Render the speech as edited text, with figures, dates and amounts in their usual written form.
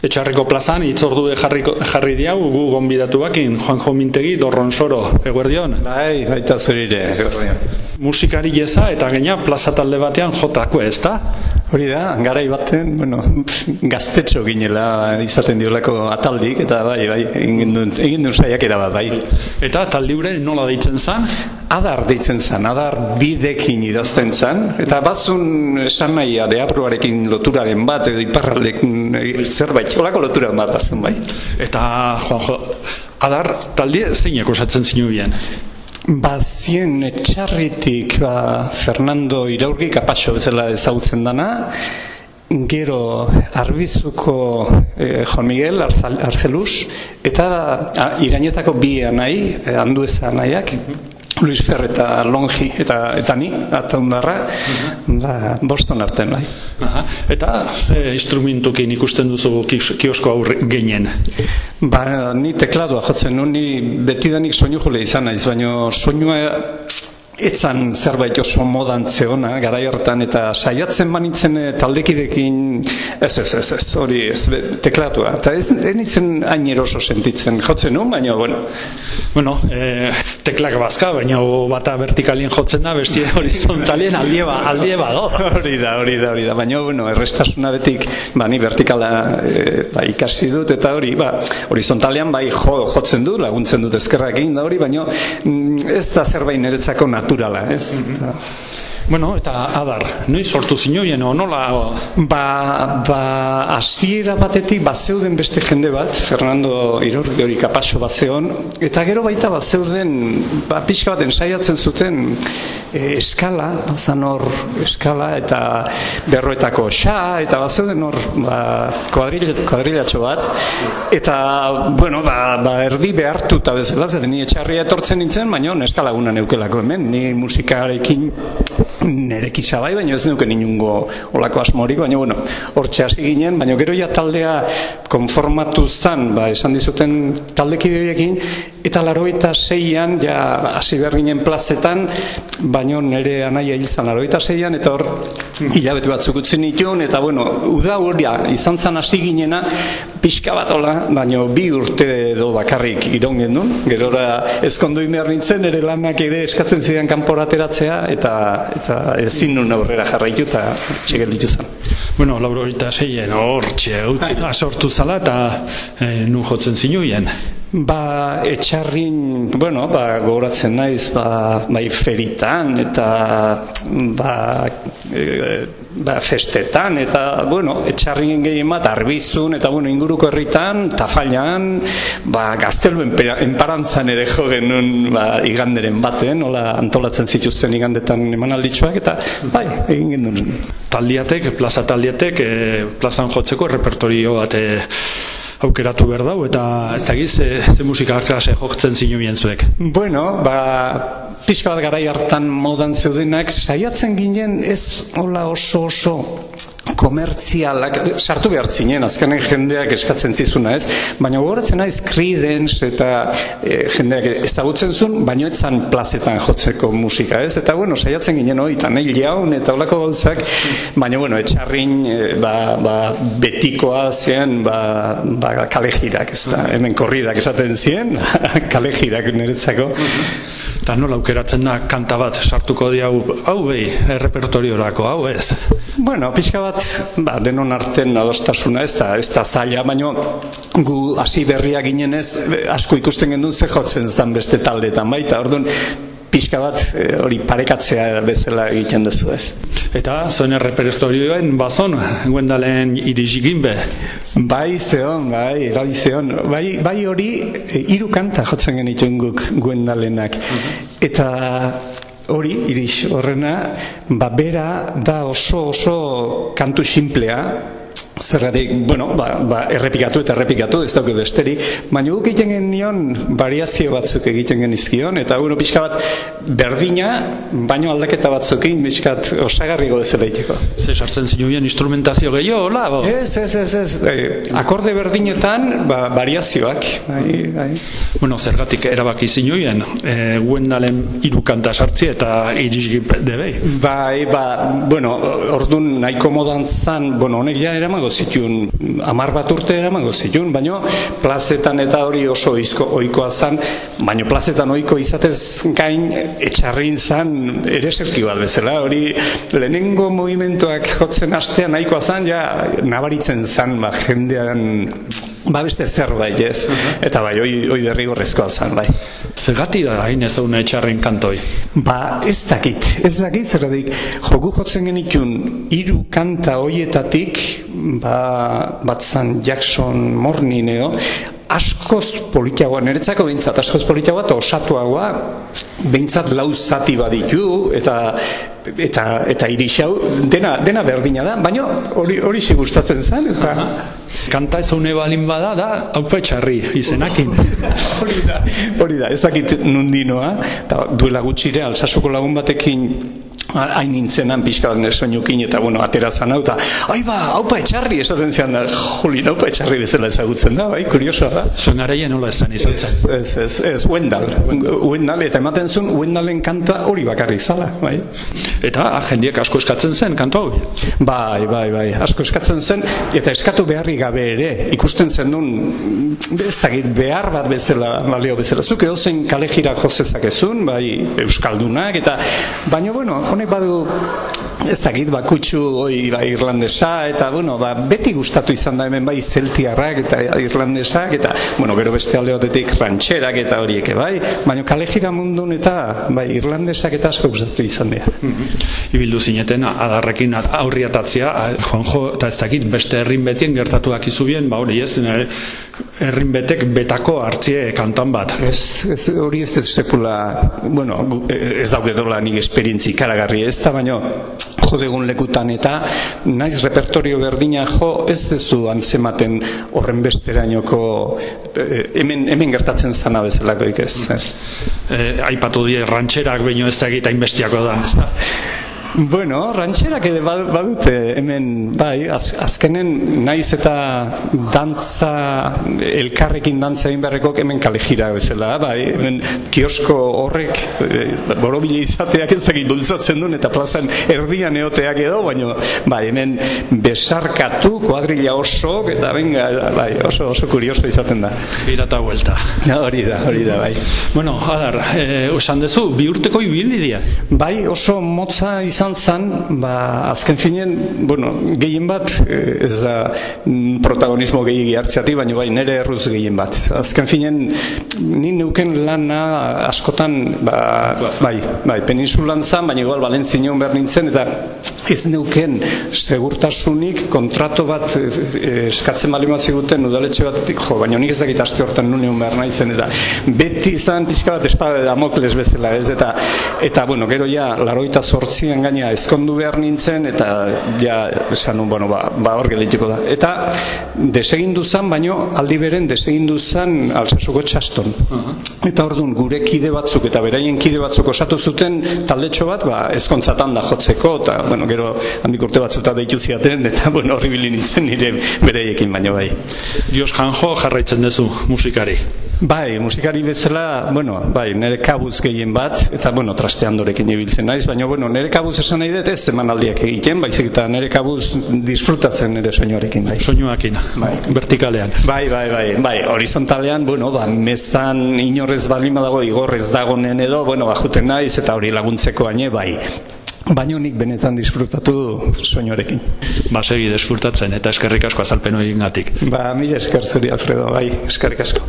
Etxarriko plazan itzordue jarri diau gu gonbidatuakin Juanjo Mintegi Dorronsoro, eguerdion. Bai, baita zurire, eguerdion. Musikari jeza eta gaina plaza talde batean jotako, ez da? Hori da, garai baten, gaztetxo ginela izaten diolako ataldik, eta bai, egin duen saiakera bat, bai. Eta taldi hure nola deitzen zen? Adar deitzen zen, adar bidekin idazten zen, eta bazun esan nahia deabruarekin loturaren bat, edo iparraldekin zerbait, holako loturaren bat bazen, bai. Eta, Juanjo, adar taldi zeinak osatzen zinu bien? Bazien etxarritik Fernando Iraurgi Kapaxo bezala ezagutzen dana, gero Arbizuko Juan Miguel Arcelus, eta Irainetako bi anai, Andueza anaiak, Luis Fer eta Longi eta ni, eta ondarra, Boston arten bai. Eta ze instrumentukin ikusten duzu kiosko aurre genien? Ni tekladua jotzen nuen, ni betidanik soinu jole izan naiz, baina soinua etzan zerbait oso modan zeona, garai hortan, eta saiatzen banitzen taldekidekin, ez, hori ez, teklatua. Eta ez nintzen hain eroso sentitzen, jotzen nuen, baina, teklak bazka, baina bata vertikalien jotzen da, bestie horizontalien aldieba do. Hori da, baina, errestasuna betik, ni vertikala ikasi dut, eta hori, horizontalean jotzen du, laguntzen dut ezkerrakin da hori, baina ez da zerbait niretzako naturala, ez? Eta adar, noiz sortu zinuien, nola? Hasiera batetik bazeuden beste jende bat, Fernando Iraurgi hori Kapaxo bazeon, eta gero baita bazeuden, pixka baten saiatzen zuten eskala, bazan hor eskala, eta berroetako xa, eta bazeuden hor kuadrilatxo bat, eta, erdi behartuta bezala, zer, ni etxarria etortzen nintzen, baina eskalaguna neukelako hemen, ni musikarekin nerekitza bai, baina ez neuken inungo olako asmorik, baina hortxe hasi ginen, baina gero ja taldea konformatuztan, esan dizuten taldekideekin, eta 86an ja hasi behar ginen plazetan, baina nire anaia hil zan 86an, eta hor hilabete batzuk utzi nituen, eta uda hori izan zan hasi ginena, pixka bat hola, baina 2 urte edo bakarrik iraun gendun, gerora ezkondu behar nintzen, ere lanak ere eskatzen zidan kanpora ateratzea, eta ezin nun aurrera jarraitu eta txegel dituzan. 86an hortxe sortu zala eta nun jotzen zinuien? Etxarrin, gogoratzen naiz, bai feritan eta festetan eta, etxarrin gehien bat Arbizun eta, inguruko herritan, Tafallan, gaztelu enparantzan ere jo genuen iganderen baten, hola antolatzen zituzten igandetan emanalditxoak eta, egin genuen. Taldiatek, plaza taldiatek, plazan jotzeko repertorio bat aukeratu behar dau, eta ez dakiz ze musika klase jotzen zinubien zuek? Pixka bat garai hartan modan zeudenak, saiatzen ginen ez hola oso komertzialak, sartu behar zinen, azkenen jendeak eskatzen zizuna ez, baina gogoratzen naiz Creedence eta jendeak ezagutzen zuen, baina etzan plazetan jotzeko musika ez, eta saiatzen ginen hori, eta nahi jaun eta holako gauzak, baina etxarrin betikoa zien kalejirak, ez da, hemen korridak esaten zien, kalejirak niretzako. Eta nola aukeratzen da kanta bat sartuko di hau errepertoriorako, hau ez? Pixka bat, denon arten adostasuna ez da zaila, baina gu hasi berria ginen ez, asko ikusten gendun ze jotzen zan beste taldetan, baita, orduan, pixka bat hori parekatzea bezala egiten duzu ez. Eta zuen errepertorioen bazon, Gwendalen irizikin be? Bai zeon, bai hori 3 kanta jotzen genituen guk Gwendalenak. Eta hori, iriz horrena, bera da oso kantu simplea, zergatik, errepikatu, ez dauke besterik, baina guk egiten genion variazio batzuk egiten genizkion, eta pixka bat berdina, baino aldaketa batzukin, pixkat osagarriko bezala egiteko. Ze sartzen zinubien instrumentazio gehiago, hola? Ez, akorde berdinetan, variazioak. Zergatik erabaki zinubien, Gwendalen 3 kanta sartzi eta irizik debei? Orduan nahiko modan zan, honek ja eramango zituen 10 bat urte eramango zituen, baina plazetan eta hori oso ohikoa zan, baina plazetan ohiko izatez gain etxarrin zan ere serki bat bezala, hori lehenengo movimentuak jotzen hastean nahikoa zan, ja nabaritzen zan jendean beste zerbait, ez? Eta bai, hoi derrigorrezkoa zan, bai. Zergatik da hain ez una etxarren kantoi? Ez dakit, zergatik joku jotzen genitun 3 kanta hoietatik, bat zan Jackson Mornineo, askoz politiagoa, niretzako behintzat askoz politiagoa eta osatuagoa, behintzat 4 zati baditu eta irixau, dena berdina da, baina hori gustatzen zen, eta kanta ez une balin bada da Aupa Etxarri izenakin. Hori da, ez dakit nundinoa, eta duela gutxire Alsasoko lagun batekin hain nintzenan pixka bat nire soinukin eta aterazan hau eta Aupa Etxarri esaten zian da, jolin, Aupa Etxarri bezala ezagutzen da, bai, kuriosoa da. Zuen garaia nola ezan izan zen? Ez, Wendal, eta ematen zuen Wendalen kanta hori bakarrik zala, bai. Eta jendiek asko eskatzen zen kanta hori? Bai, asko eskatzen zen, eta eskatu beharri gabe ere, ikusten zen duen, ezagit, behar bat bezala, balio bezala, zuk edozein kale jira jozezakezun, bai, euskaldunak, eta, baina, honek badu, ez dakit, kutsu irlandesa, eta, beti gustatu izan da hemen bai zeltiarrak eta irlandesak, eta, gero beste alde batetik rantxerak eta horiek, bai, baina kale jira mundun eta, bai, irlandesak eta asko gustatu izan dira. Ibildu zineten, adarrekin aurriatatzea, Juanjo, eta ez dakit, beste herrin betien gertatuak izubien, hori ez, herrin betek betako hartzie kantan bat. Hori ez sekula, ez daukedola nik esperientzi ikaragarri ez da, baina jodegun lekutan eta naiz repertorio berdina ez dezu antzematen horren besterainoko hemen gertatzen zana bezalakoik ez. Aipatu die rantxerak baino ez da egita inbestiako da, ez da? Rantxerak ere badute hemen, bai, azkenen naiz eta dantza, elkarrekin dantza egin beharrekok hemen kale jira bezala, bai, hemen kiosko horrek borobile izateak ez dakit bultzatzen duen eta plazan erdian eoteak edo, baina, bai, hemen besarkatu, kuadrilla oso, eta venga, bai, oso kurioso izaten da. Birata vuelta. Hori da, bai. Adar, esan dezu, 2 urteko ibilbidea? Bai, oso motza izan zan, azken finen, gehien bat, ez da protagonismo gehiagi hartzeati, baina bai, nire erruz gehien bat. Azken finen, ni neuken lana askotan, bai, peninsulan zan, baina igual Valentzion behar nintzen, eta ez neuken segurtasunik kontrato bat eskatzen bali maziguten udaletxe batetik, baina nik ez dakit aste hortan nuneun behar naizen, eta beti izan pixka bat espada de Damokles bezala, ez, eta gero ja, 88an gaina ezkondu behar nintzen, eta ja, esan nun, hor geldituko da. Eta desegindu zan, baino aldi beren desegindu zan Alsasuko txaston. Eta orduan gure kide batzuk, eta beraien kide batzuk osatu zuten taldetxo bat, ezkontzatan da jotzeko, eta, gero handik urte batzuta deitu ziaten, eta, horribili nintzen nire bereiekin, baina bai. Dios Janjo jarraitzen duzu musikari? Bai, musikari bezala, bai, nire kabuz gehien bat, eta, trasteandorekin ibiltzen naiz, baina, nire kabuz esan nahi dut ez emanaldiak egiten, baizik eta nire kabuz disfrutatzen nire soinuarekin, bai. Soinuakin, vertikalean. Bai, horizontalean, mezan inorrez balin badago, igorrez dagonen edo, juten naiz, eta hori laguntzeko haine, bai. Baina nik benetan disfrutatu soinuarekin. Segi disfrutatzen, eta eskerrik asko azalpen horiengatik. Mila esker zuri, Alfredo, bai, eskerrik asko.